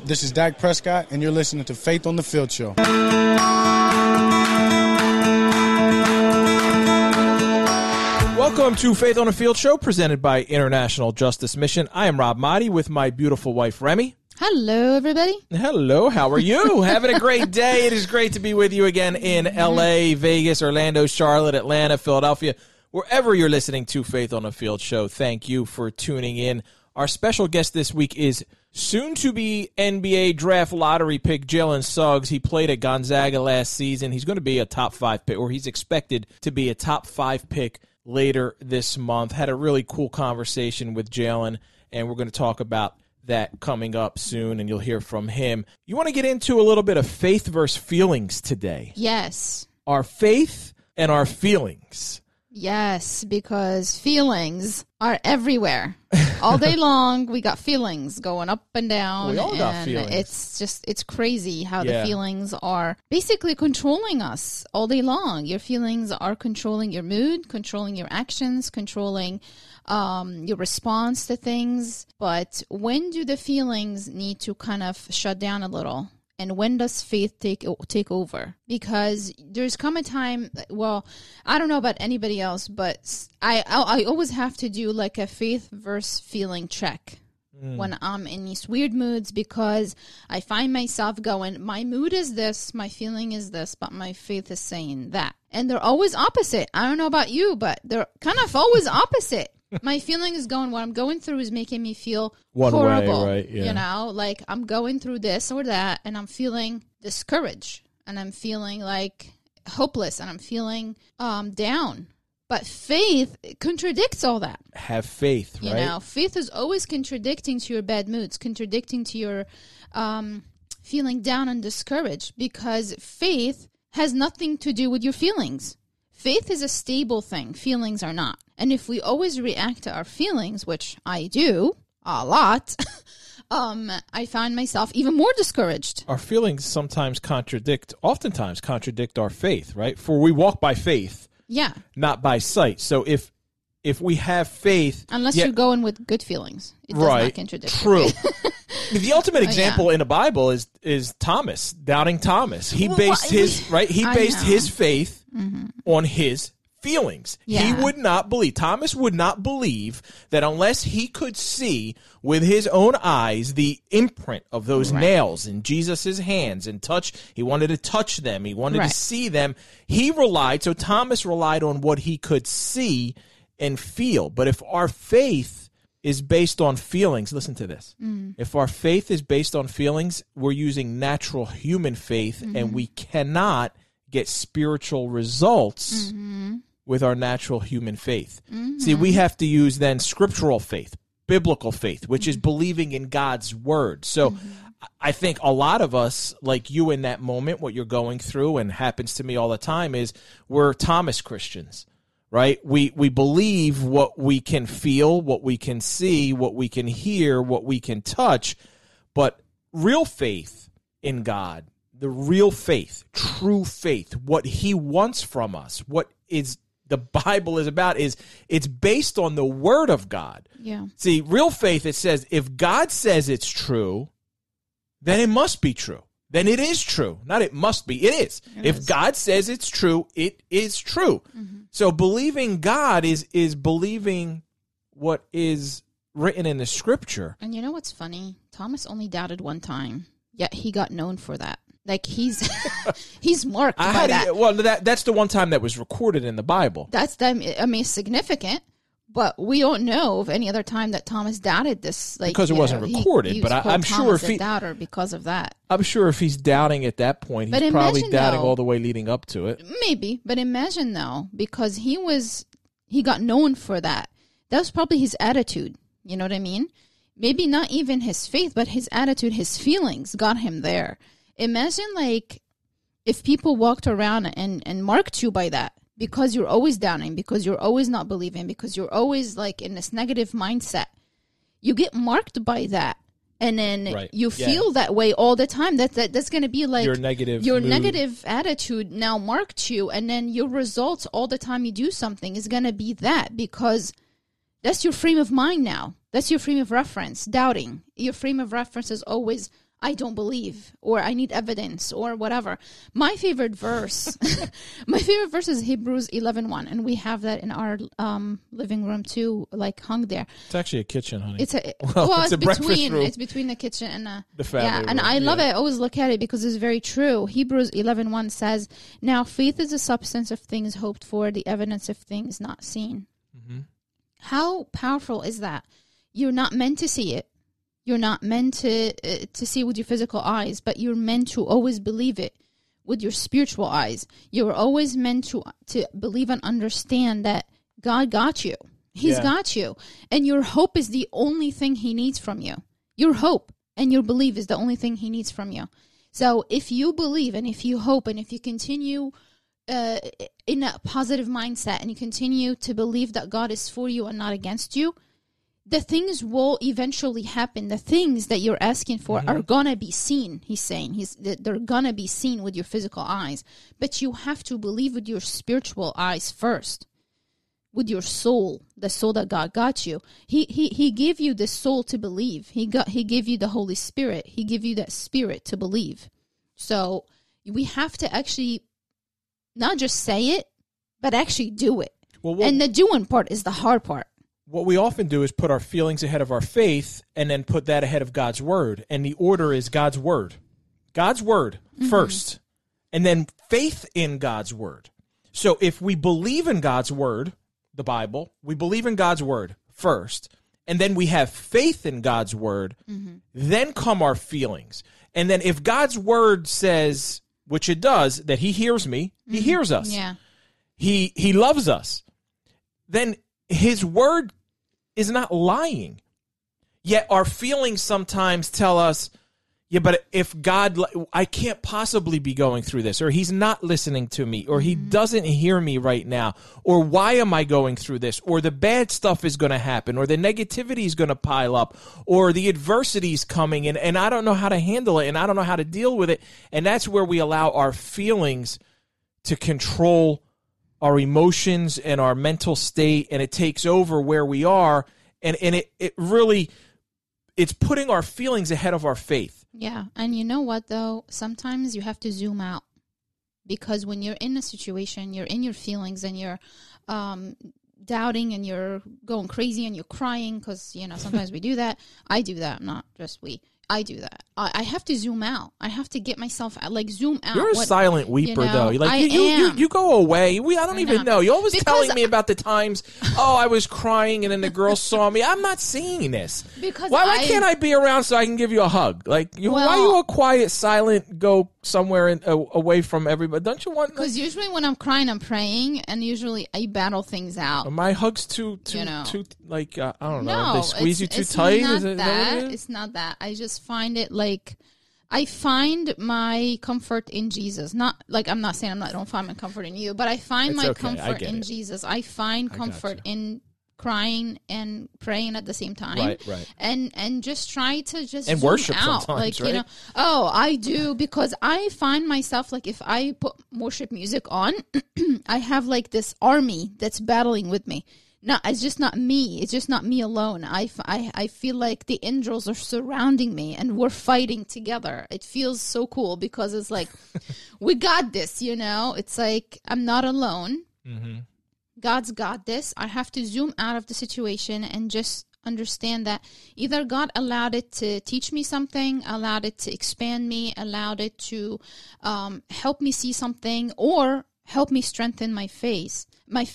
This is Dak Prescott, and you're listening to Faith on the Field Show. Welcome to Faith on the Field Show, presented by International Justice Mission. I am Rob Motti with my beautiful wife, Remy. Hello, everybody. Hello, how are you? Having a great day. It is great to be with you again in L.A., Vegas, Orlando, Charlotte, Atlanta, Philadelphia, wherever you're listening to Faith on the Field Show. Thank you for tuning in. Our special guest this week is soon-to-be NBA draft lottery pick Jalen Suggs. He played at Gonzaga last season. He's going to be a top 5 pick, or he's expected to be a top 5 pick later this month. Had a really cool conversation with Jalen, and we're going to talk about that coming up soon, and you'll hear from him. You want to get into a little bit of faith versus feelings today? Yes. Our faith and our feelings. Yes, because feelings are everywhere. All day long, we got feelings going up and down. We all got feelings. It's crazy how the feelings are basically controlling us all day long. Your feelings are controlling your mood, controlling your actions, controlling your response to things. But when do the feelings need to kind of shut down a little? And when does faith take over? Because there's come a time, well, I don't know about anybody else, but I always have to do like a faith versus feeling check when I'm in these weird moods, because I find myself going, my mood is this, my feeling is this, but my faith is saying that. And they're always opposite. I don't know about you, but they're kind of always opposite. My feeling is going, what I'm going through is making me feel horrible. Way, right? Yeah. You know, like I'm going through this or that, and I'm feeling discouraged, and I'm feeling like hopeless, and I'm feeling down. But faith contradicts all that. Have faith, right? You know, faith is always contradicting to your bad moods, contradicting to your feeling down and discouraged, because faith has nothing to do with your feelings. Faith is a stable thing. Feelings are not. And if we always react to our feelings, which I do a lot, I find myself even more discouraged. Our feelings oftentimes contradict our faith, right? For we walk by faith, not by sight. So if we have faith... Unless you're going with good feelings. It does not contradict. True. The ultimate example in the Bible is Thomas, doubting Thomas. He based his faith on his feelings. Yeah. He would not believe. Thomas would not believe that unless he could see with his own eyes the imprint of those nails in Jesus' hands and touch. He wanted to touch them. He wanted to see them. So Thomas relied on what he could see and feel. But if our faith is based on feelings, listen to this. If our faith is based on feelings, we're using natural human faith, and we cannot get spiritual results with our natural human faith. See, we have to use then scriptural faith, biblical faith, which is believing in God's word. So I think a lot of us, like you in that moment, what you're going through, and happens to me all the time, is we're Thomas Christians, right? We believe what we can feel, what we can see, what we can hear, what we can touch, but real faith in God, the real faith, true faith, what he wants from us, what is the Bible is about, is it's based on the word of God. Yeah. See, real faith, it says, if God says it's true, then it must be true. Then it is true. Not it must be, it is. If God says it's true, it is true. So believing God is believing what is written in the scripture. And you know what's funny? Thomas only doubted one time, yet he got known for that. Like he's marked by that. That's the one time that was recorded in the Bible. It's significant, but we don't know of any other time that Thomas doubted this. Like, because it wasn't recorded, but I'm sure if he doubter because of that. I'm sure if he's doubting at that point, he's probably doubting all the way leading up to it. Maybe, but imagine though, because he got known for that. That was probably his attitude. You know what I mean? Maybe not even his faith, but his attitude, his feelings got him there. Imagine, like, if people walked around and marked you by that, because you're always doubting, because you're always not believing, because you're always, like, in this negative mindset. You get marked by that, and then you feel that way all the time. That's going to be, like, your negative attitude now marked you, and then your results all the time you do something is going to be that, because that's your frame of mind now. That's your frame of reference, doubting. Your frame of reference is always, I don't believe, or I need evidence, or whatever. My favorite verse, is Hebrews 11:1, and we have that in our living room too, like hung there. It's actually a kitchen, honey. It's a breakfast room. It's between the kitchen and the family room. and I love it. I always look at it because it's very true. Hebrews 11:1 says, "Now faith is the substance of things hoped for, the evidence of things not seen." Mm-hmm. How powerful is that? You're not meant to see it. You're not meant to see it with your physical eyes, but you're meant to always believe it with your spiritual eyes. You're always meant to believe and understand that God got you. He's got you. And your hope is the only thing he needs from you. Your hope and your belief is the only thing he needs from you. So if you believe and if you hope and if you continue in a positive mindset and you continue to believe that God is for you and not against you, the things will eventually happen. The things that you're asking for are going to be seen, he's saying. They're going to be seen with your physical eyes. But you have to believe with your spiritual eyes first, with your soul, the soul that God got you. He gave you the soul to believe. He gave you the Holy Spirit. He gave you that spirit to believe. So we have to actually not just say it, but actually do it. And the doing part is the hard part. What we often do is put our feelings ahead of our faith and then put that ahead of God's word. And the order is God's word. God's word first, and then faith in God's word. So if we believe in God's word, the Bible, we believe in God's word first, and then we have faith in God's word, then come our feelings. And then if God's word says, which it does, that he hears me, he hears us. Yeah. He loves us. Then his word is not lying. Yet our feelings sometimes tell us, yeah, but if God, I can't possibly be going through this, or he's not listening to me, or he doesn't hear me right now, or why am I going through this, or the bad stuff is going to happen, or the negativity is going to pile up, or the adversity is coming, and I don't know how to handle it, and I don't know how to deal with it. And that's where we allow our feelings to control our emotions and our mental state, and it takes over where we are, and it really, it's putting our feelings ahead of our faith. Yeah, and you know what, though? Sometimes you have to zoom out, because when you're in a situation, you're in your feelings, and you're doubting, and you're going crazy, and you're crying, because, you know, sometimes we do that. I do that, not just we. I do that. I have to zoom out. I have to get myself like zoom out. You're a silent weeper, though. You go away. I don't even know. You're always telling me about the times. Oh, I was crying, and then the girl saw me. I'm not seeing this. Because why can't I be around so I can give you a hug? Like, why are you a quiet, silent, go somewhere away from everybody? Don't you want? Because usually when I'm crying, I'm praying, and usually I battle things out. My hugs too like I don't know. They squeeze you too tight. Not that. It's not that. I just find it like I find my comfort in Jesus. Not like I'm not saying I don't find my comfort in you, but I find my comfort in Jesus. I find comfort in crying and praying at the same time. Right. And just try to just and zoom worship out. sometimes, like, right? You know, I do, because I find myself like if I put worship music on, I have like this army that's battling with me. No, it's just not me. It's just not me alone. I feel like the angels are surrounding me and we're fighting together. It feels so cool because it's like, we got this, you know? It's like, I'm not alone. Mm-hmm. God's got this. I have to zoom out of the situation and just understand that either God allowed it to teach me something, allowed it to expand me, allowed it to help me see something, or help me strengthen my faith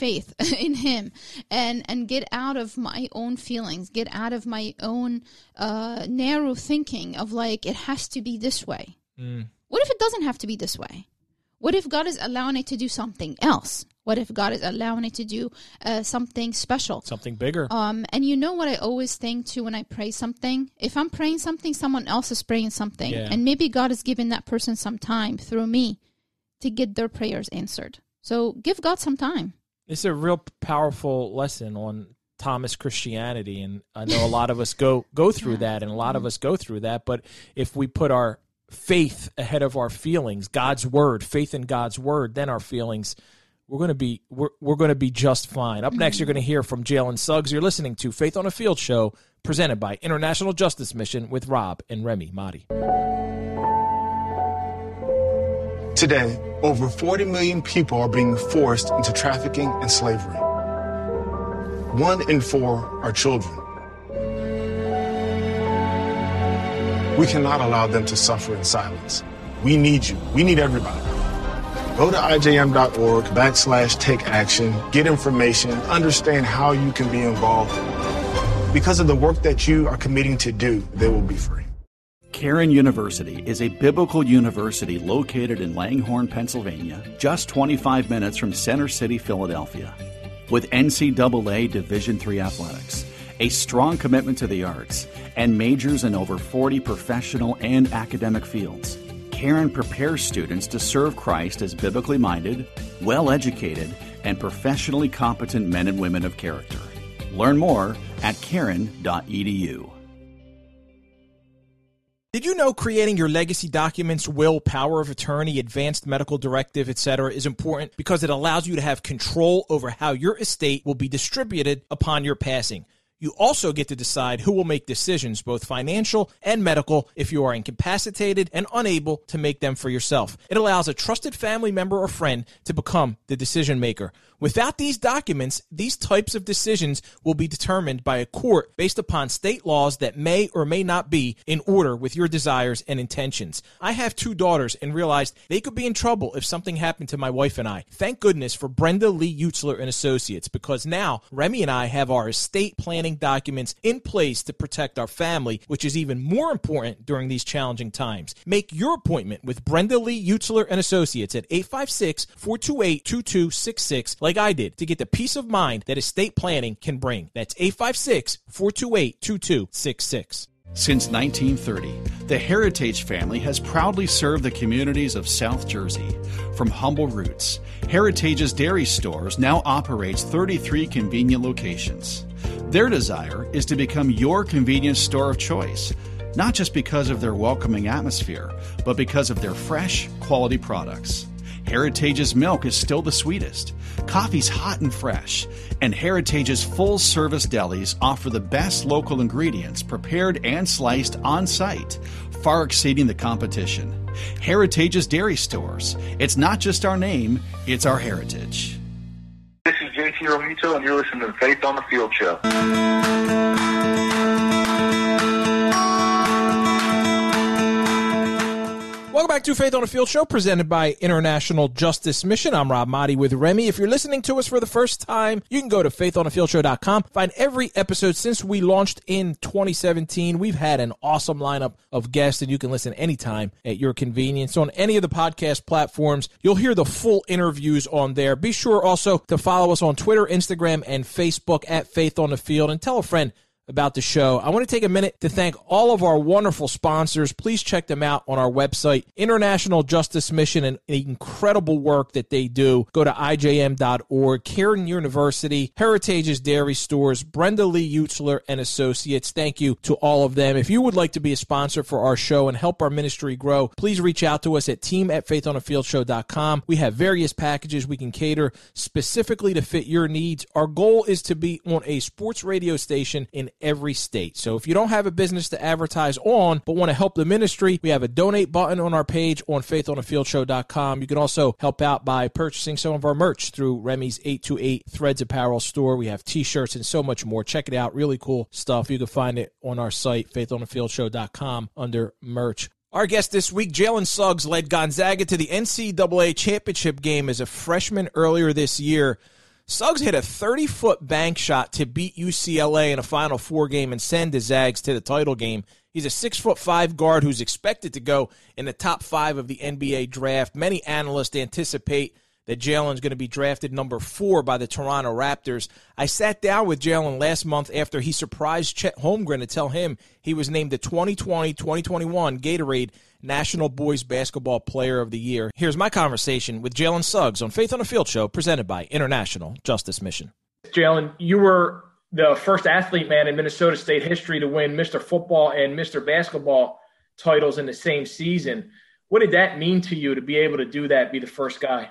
in him, and get out of my own feelings, get out of my own narrow thinking of like, it has to be this way. What if it doesn't have to be this way? What if God is allowing it to do something else? What if God is allowing it to do something special? Something bigger. And you know what I always think too when I pray something? If I'm praying something, someone else is praying something. Yeah. And maybe God is giving that person some time through me to get their prayers answered. So give God some time. It's a real powerful lesson on Thomas Christianity. And I know a lot of us go through that, and a lot of us go through that. But if we put our faith ahead of our feelings, God's word, faith in God's word, then our feelings, we're going to be just fine. Up next, you're going to hear from Jalen Suggs. You're listening to Faith on a Field Show, presented by International Justice Mission with Rob and Remy Mahdi. Today, over 40 million people are being forced into trafficking and slavery. 1 in 4 are children. We cannot allow them to suffer in silence. We need you. We need everybody. Go to ijm.org/take action, get information, understand how you can be involved. Because of the work that you are committing to do, they will be free. Cairn University is a biblical university located in Langhorne, Pennsylvania, just 25 minutes from Center City, Philadelphia. With NCAA Division III athletics, a strong commitment to the arts, and majors in over 40 professional and academic fields, Cairn prepares students to serve Christ as biblically minded, well-educated, and professionally competent men and women of character. Learn more at cairn.edu. Did you know creating your legacy documents, will, power of attorney, advanced medical directive, etc. is important because it allows you to have control over how your estate will be distributed upon your passing. You also get to decide who will make decisions, both financial and medical, if you are incapacitated and unable to make them for yourself. It allows a trusted family member or friend to become the decision maker. Without these documents, these types of decisions will be determined by a court based upon state laws that may or may not be in order with your desires and intentions. I have 2 daughters and realized they could be in trouble if something happened to my wife and I. Thank goodness for Brenda Lee Utzler and Associates, because now Remy and I have our estate planning documents in place to protect our family, which is even more important during these challenging times. Make your appointment with Brenda Lee Utzler and Associates at 856-428-2266 like I did, to get the peace of mind that estate planning can bring. That's 856-428-2266. Since 1930, the Heritage family has proudly served the communities of South Jersey. From humble roots, Heritage's dairy stores now operates 33 convenient locations. Their desire is to become your convenience store of choice, not just because of their welcoming atmosphere, but because of their fresh, quality products. Heritage's milk is still the sweetest, coffee's hot and fresh, and Heritage's full-service delis offer the best local ingredients prepared and sliced on-site, far exceeding the competition. Heritage's dairy stores. It's not just our name, it's our heritage. This is JT Romito, and you're listening to the Faith on the Field show. Welcome back to Faith on the Field show, presented by International Justice Mission. I'm Rob Mahdi with Remy. If you're listening to us for the first time, you can go to faithonthefieldShow.com. Find every episode since we launched in 2017. We've had an awesome lineup of guests, and you can listen anytime at your convenience on any of the podcast platforms. You'll hear the full interviews on there. Be sure also to follow us on Twitter, Instagram, and Facebook at Faith on the Field, and tell a friend about the show. I want to take a minute to thank all of our wonderful sponsors. Please check them out on our website, International Justice Mission, and the incredible work that they do. Go to ijm.org, Cairn University, Heritage's Dairy Stores, Brenda Lee Utzler and Associates. Thank you to all of them. If you would like to be a sponsor for our show and help our ministry grow, please reach out to us at team@faithonthefieldShow.com. We have various packages we can cater specifically to fit your needs. Our goal is to be on a sports radio station in every state. So if you don't have a business to advertise on but want to help the ministry, we have a donate button on our page on faithonthefieldShow.com. You can also help out by purchasing some of our merch through Remy's 828 Threads Apparel store. We have t-shirts and so much more. Check it out. Really cool stuff. You can find it on our site, faithonthefieldShow.com, under merch. Our guest this week, Jalen Suggs, led Gonzaga to the NCAA championship game as a freshman earlier this year. Suggs hit a 30-foot bank shot to beat UCLA in a Final Four game and send the Zags to the title game. He's a 6'5" guard who's expected to go in the top 5 of the NBA draft. Many analysts anticipate that Jalen's going to be drafted number 4 by the Toronto Raptors. I sat down with Jalen last month after he surprised Chet Holmgren to tell him he was named the 2020-2021 Gatorade National Boys Basketball Player of the Year. Here's my conversation with Jalen Suggs on Faith on the Field show, presented by International Justice Mission. Jalen, you were the first athlete, man, in Minnesota State history to win Mr. Football and Mr. Basketball titles in the same season. What did that mean to you to be able to do that, be the first guy?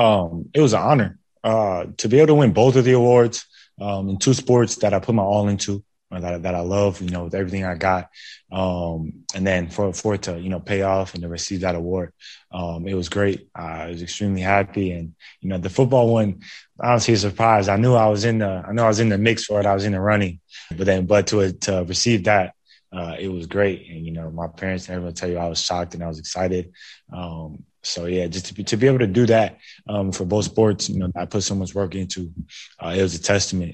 It was an honor to be able to win both of the awards in 2 sports that I put my all into. that I love, with everything I got. And then for it to, pay off and to receive that award, it was great. I was extremely happy. And, the football one, honestly, a surprise. I knew I was in the mix for it. I was in the running, but to receive that, it was great. And, my parents and everyone tell you I was shocked and I was excited. So yeah, just to be able to do that for both sports, I put so much work into. It was a testament,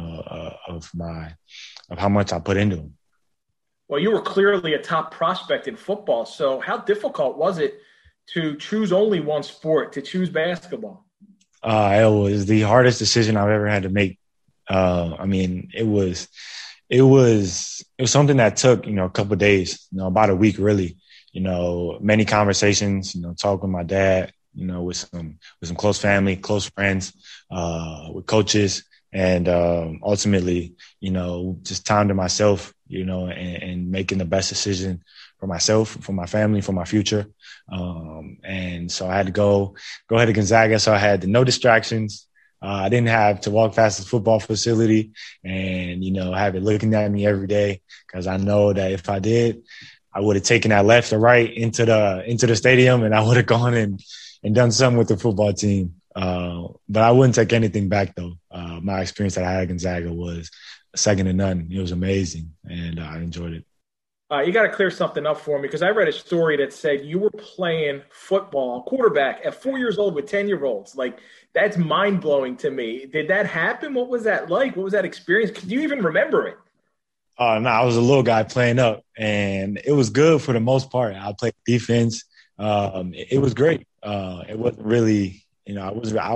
of how much I put into them. Well, you were clearly a top prospect in football. So how difficult was it to choose only one sport, to choose basketball? It was the hardest decision I've ever had to make. It was something that took, a couple of days, about a week, really. Many conversations, talk with my dad, with some close family, close friends, with coaches, and ultimately, just time to myself, and making the best decision for myself, for my family, for my future. And so I had to go ahead to Gonzaga. So I had no distractions. I didn't have to walk past the football facility and, have it looking at me every day, because I know that if I did, I would have taken that left or right into the stadium, and I would have gone and done something with the football team. But I wouldn't take anything back, though. My experience that I had at Gonzaga was second to none. It was amazing, and I enjoyed it. You got to clear something up for me, because I read a story that said you were playing football, quarterback, at 4 years old with 10-year-olds. Like, that's mind-blowing to me. Did that happen? What was that like? What was that experience? Can you even remember it? No, I was a little guy playing up, and it was good for the most part. I played defense. It was great. It wasn't really, I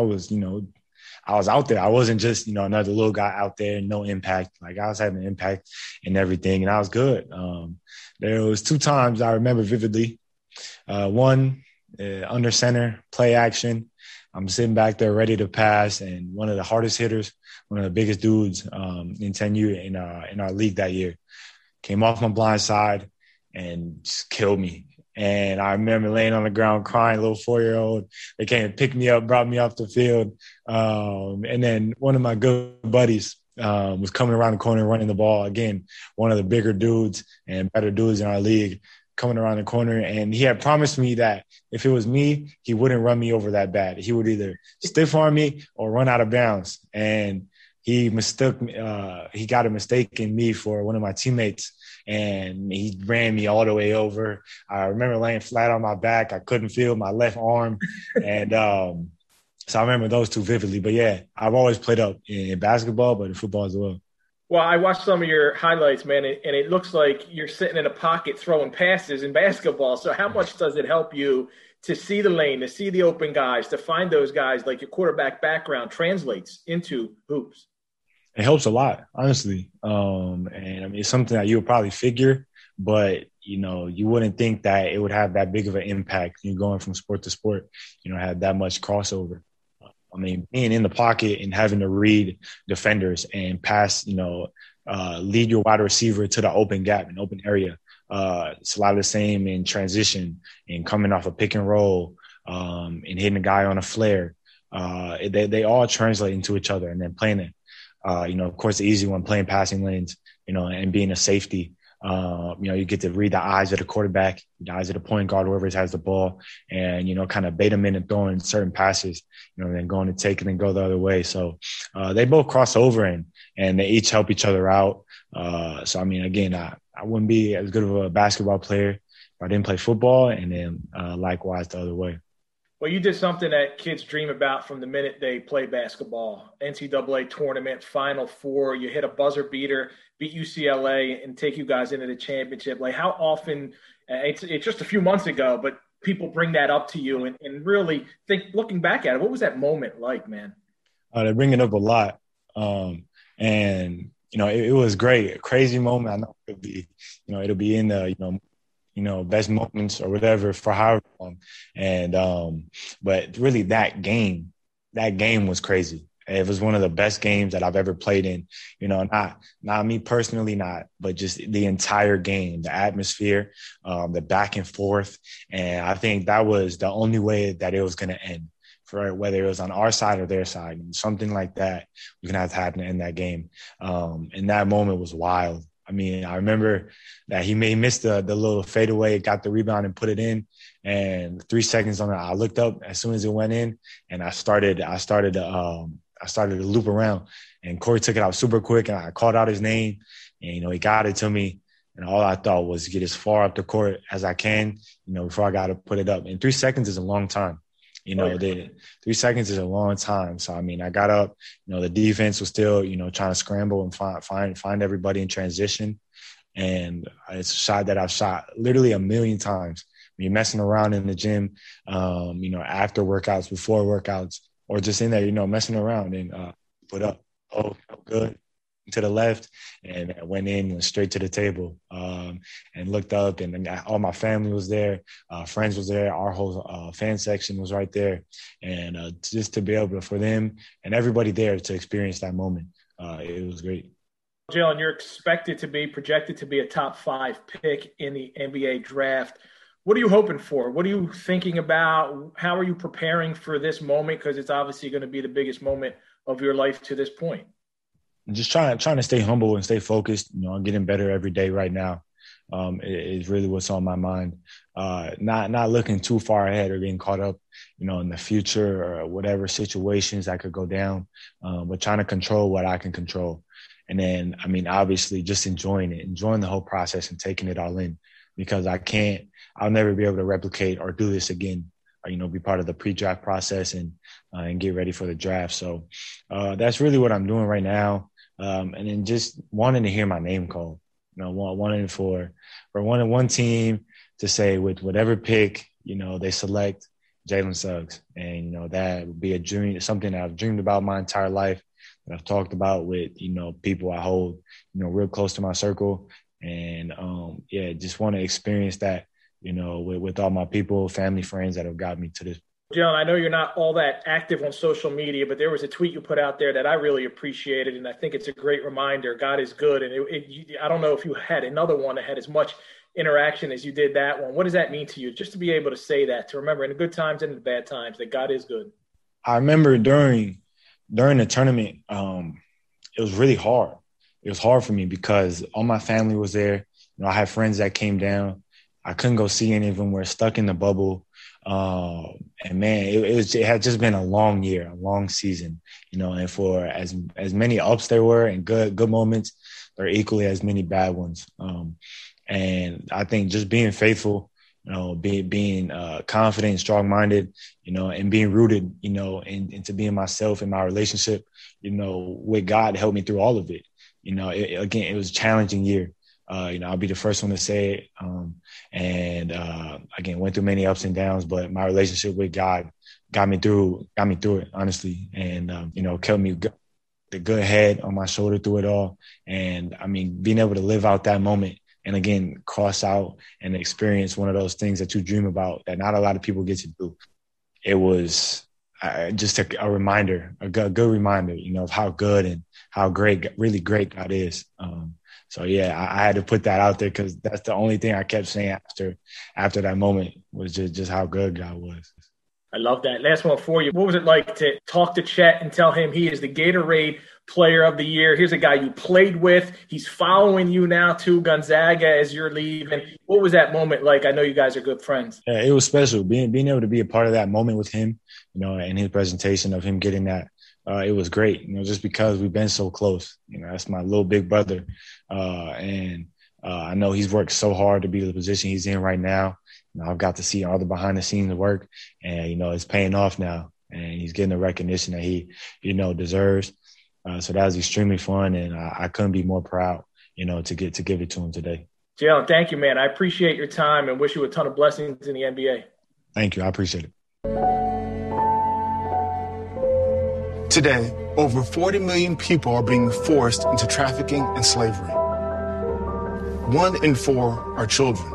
was out there. I wasn't just, another little guy out there, no impact. Like, I was having an impact in everything, and I was good. There was 2 times I remember vividly. One, under center, play action. I'm sitting back there ready to pass, and one of the hardest hitters, one of the biggest dudes in 10U in our league that year, came off my blind side and just killed me. And I remember laying on the ground crying, a little 4-year-old. They came and picked me up, brought me off the field. And then one of my good buddies was coming around the corner running the ball. Again, one of the bigger dudes and better dudes in our league, coming around the corner. And he had promised me that if it was me, he wouldn't run me over that bad. He would either stiff arm me or run out of bounds. And he got a mistake in me for one of my teammates, and he ran me all the way over. I remember laying flat on my back. I couldn't feel my left arm. And so I remember those 2 vividly. But, yeah, I've always played up in basketball, but in football as well. Well, I watched some of your highlights, man, and it looks like you're sitting in a pocket throwing passes in basketball. So how much does it help you to see the lane, to see the open guys, to find those guys, like your quarterback background translates into hoops? It helps a lot, honestly. And it's something that you would probably figure, but, you wouldn't think that it would have that big of an impact. You're going from sport to sport, have that much crossover. Being in the pocket and having to read defenders and pass, lead your wide receiver to the open gap and open area. It's a lot of the same in transition and coming off a pick and roll and hitting a guy on a flare. They all translate into each other, and then playing it. Of course, the easy one, playing passing lanes, and being a safety. You get to read the eyes of the quarterback, the eyes of the point guard, whoever has the ball, and, kind of bait them in and throwing certain passes, and then going to take it and go the other way. So they both cross over and they each help each other out. So, again, I wouldn't be as good of a basketball player if I didn't play football, and then likewise the other way. Well, you did something that kids dream about from the minute they play basketball. NCAA tournament, Final Four, you hit a buzzer beater, beat UCLA, and take you guys into the championship. Like, how often, it's just a few months ago, but people bring that up to you and really think, looking back at it, what was that moment like, man? They bring it up a lot. And, it was great, a crazy moment. I know it'll be in the, best moments or whatever for however long. And, but really that game was crazy. It was one of the best games that I've ever played in, not me personally, but just the entire game, the atmosphere, the back and forth. And I think that was the only way that it was going to end for whether it was on our side or their side. And something like that was going to have to happen in that game. And that moment was wild. I mean, I remember that he missed the little fadeaway, got the rebound and put it in. And 3 seconds on it, I looked up as soon as it went in, and I started to loop around. And Corey took it out super quick, and I called out his name, and he got it to me. And all I thought was get as far up the court as I can, before I got to put it up. And 3 seconds is a long time. 3 seconds is a long time. So, I mean, I got up, the defense was still, trying to scramble and find everybody in transition. And it's a shot that I've shot literally a million times. When you're messing around in the gym, after workouts, before workouts, or just in there, messing around and put up. Oh, good. To the left, and I went straight to the table, and looked up, and all my family was there, friends was there, our whole fan section was right there, and just to be able for them and everybody there to experience that moment, it was great. Jalen, you're projected to be a top 5 pick in the NBA draft. What are you hoping for? What are you thinking about? How are you preparing for this moment? Because it's obviously going to be the biggest moment of your life to this point. Just trying to stay humble and stay focused. I'm getting better every day right now. Is really what's on my mind. Not looking too far ahead or getting caught up, in the future or whatever situations that could go down. But trying to control what I can control. And then, I mean, obviously just enjoying the whole process and taking it all in, because I'll never be able to replicate or do this again. Or, be part of the pre-draft process and get ready for the draft. So that's really what I'm doing right now. And then just wanting to hear my name called, wanting for one team to say with whatever pick, they select Jalen Suggs. And, that would be a dream, something that I've dreamed about my entire life, that I've talked about with, people I hold, real close to my circle. And, just want to experience that, with all my people, family, friends that have got me to this. Jalen, I know you're not all that active on social media, but there was a tweet you put out there that I really appreciated, and I think it's a great reminder. God is good, and I don't know if you had another one that had as much interaction as you did that one. What does that mean to you, just to be able to say that, to remember in the good times and in the bad times that God is good? I remember during the tournament, it was really hard. It was hard for me because all my family was there. I had friends that came down. I couldn't go see any of them. We're stuck in the bubble. And man, it had just been a long year, a long season, and for as many ups there were and good moments, there are equally as many bad ones. And I think just being faithful, being confident, strong-minded, and being rooted, into being myself in my relationship, with God helped me through all of it. It was a challenging year. I'll be the first one to say it. Again, went through many ups and downs, but my relationship with God got me through it, honestly. And, kept me the good head on my shoulder through it all. And I mean, being able to live out that moment and again, cross out and experience one of those things that you dream about that not a lot of people get to do. It was just a reminder, a good reminder, of how good and how really great God is. So, yeah, I had to put that out there because that's the only thing I kept saying after that moment was just how good God was. I love that. Last one for you. What was it like to talk to Chet and tell him he is the Gatorade Player of the Year? Here's a guy you played with. He's following you now to Gonzaga as you're leaving. What was that moment like? I know you guys are good friends. Yeah, it was special. Being able to be a part of that moment with him, and his presentation of him getting that. It was great, just because we've been so close. That's my little big brother. And I know he's worked so hard to be in the position he's in right now. I've got to see all the behind the scenes work, and, it's paying off now. And he's getting the recognition that he, deserves. So that was extremely fun, and I couldn't be more proud, to give it to him today. Jalen, thank you, man. I appreciate your time and wish you a ton of blessings in the NBA. Thank you. I appreciate it. Today, over 40 million people are being forced into trafficking and slavery. 1 in 4 are children.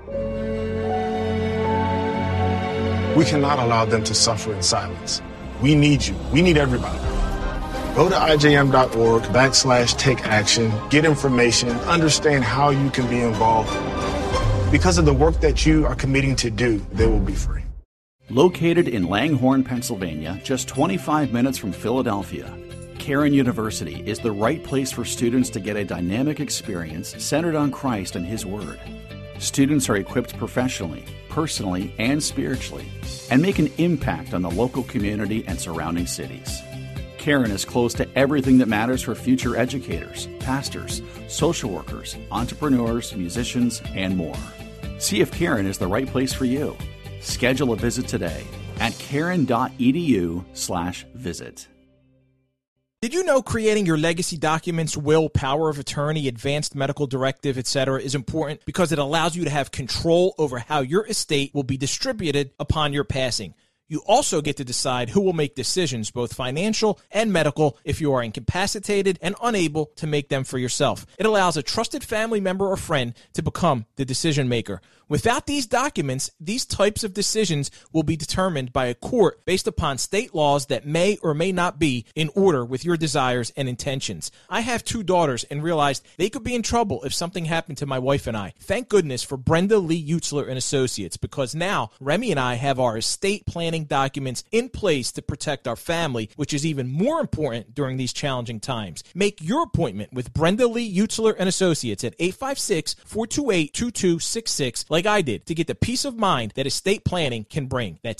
We cannot allow them to suffer in silence. We need you. We need everybody. Go to IJM.org/take action, get information, understand how you can be involved. Because of the work that you are committing to do, they will be free. Located in Langhorne, Pennsylvania, just 25 minutes from Philadelphia, Cairn University is the right place for students to get a dynamic experience centered on Christ and His Word. Students are equipped professionally, personally, and spiritually, and make an impact on the local community and surrounding cities. Cairn is close to everything that matters for future educators, pastors, social workers, entrepreneurs, musicians, and more. See if Cairn is the right place for you. Schedule a visit today at cairn.edu/visit. Did you know creating your legacy documents, will, power of attorney, advanced medical directive, etc. is important because it allows you to have control over how your estate will be distributed upon your passing. You also get to decide who will make decisions, both financial and medical, if you are incapacitated and unable to make them for yourself. It allows a trusted family member or friend to become the decision maker. Without these documents, these types of decisions will be determined by a court based upon state laws that may or may not be in order with your desires and intentions. I have 2 daughters and realized they could be in trouble if something happened to my wife and I. Thank goodness for Brenda Lee Utzler and Associates, because now Remy and I have our estate planning documents in place to protect our family, which is even more important during these challenging times. Make your appointment with Brenda Lee Utzler and Associates at 856-428-2266 like I did, to get the peace of mind that estate planning can bring. That's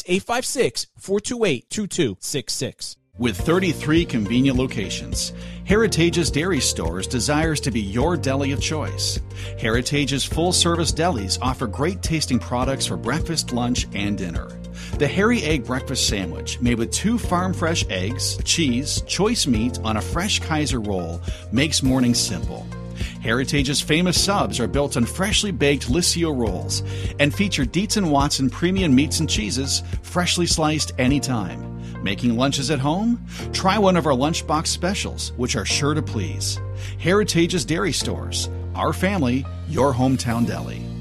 856-428-2266. With 33 convenient locations, Heritage's Dairy Stores desires to be your deli of choice. Heritage's full-service delis offer great tasting products for breakfast, lunch, and dinner. The Harry Egg Breakfast Sandwich, made with 2 farm-fresh eggs, cheese, choice meat on a fresh Kaiser roll, makes mornings simple. Heritage's famous subs are built on freshly baked Liscio rolls and feature Dietz & Watson premium meats and cheeses, freshly sliced anytime. Making lunches at home? Try one of our lunchbox specials, which are sure to please. Heritage's Dairy Stores. Our family, your hometown deli.